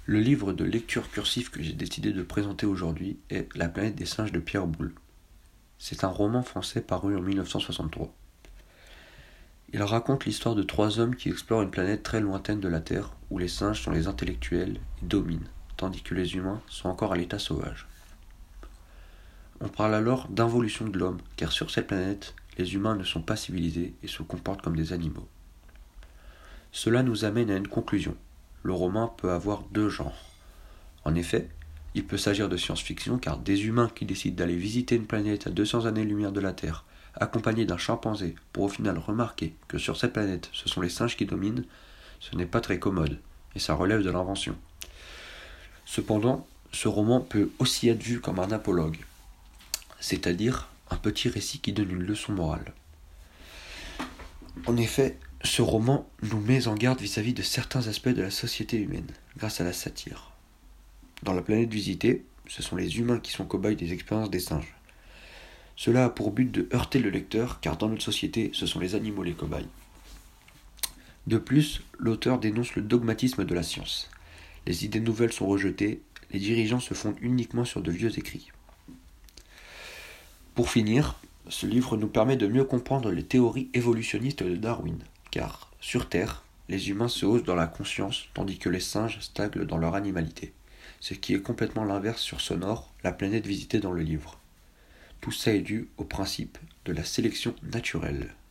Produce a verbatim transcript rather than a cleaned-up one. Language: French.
Le livre de lecture cursive que j'ai décidé de présenter aujourd'hui est La planète des singes de Pierre Boulle. C'est un roman français paru en mille neuf cent soixante-trois. Il raconte l'histoire de trois hommes qui explorent une planète très lointaine de la Terre, où les singes sont les intellectuels et dominent, tandis que les humains sont encore à l'état sauvage. On parle alors d'involution de l'homme, car sur cette planète, les humains ne sont pas civilisés et se comportent comme des animaux. Cela nous amène à une conclusion. Le roman peut avoir deux genres. En effet, il peut s'agir de science-fiction car des humains qui décident d'aller visiter une planète à deux cents années-lumière de la Terre, accompagnés d'un chimpanzé, pour au final remarquer que sur cette planète, ce sont les singes qui dominent, ce n'est pas très commode, et ça relève de l'invention. Cependant, ce roman peut aussi être vu comme un apologue, c'est-à-dire un petit récit qui donne une leçon morale. En effet, ce roman nous met en garde vis-à-vis de certains aspects de la société humaine, grâce à la satire. Dans la planète visitée, ce sont les humains qui sont cobayes des expériences des singes. Cela a pour but de heurter le lecteur, car dans notre société, ce sont les animaux les cobayes. De plus, l'auteur dénonce le dogmatisme de la science. Les idées nouvelles sont rejetées, les dirigeants se fondent uniquement sur de vieux écrits. Pour finir, ce livre nous permet de mieux comprendre les théories évolutionnistes de Darwin, car, sur Terre, les humains se haussent dans la conscience, tandis que les singes stagnent dans leur animalité, ce qui est complètement l'inverse sur Sonore, la planète visitée dans le livre. Tout ça est dû au principe de la sélection naturelle.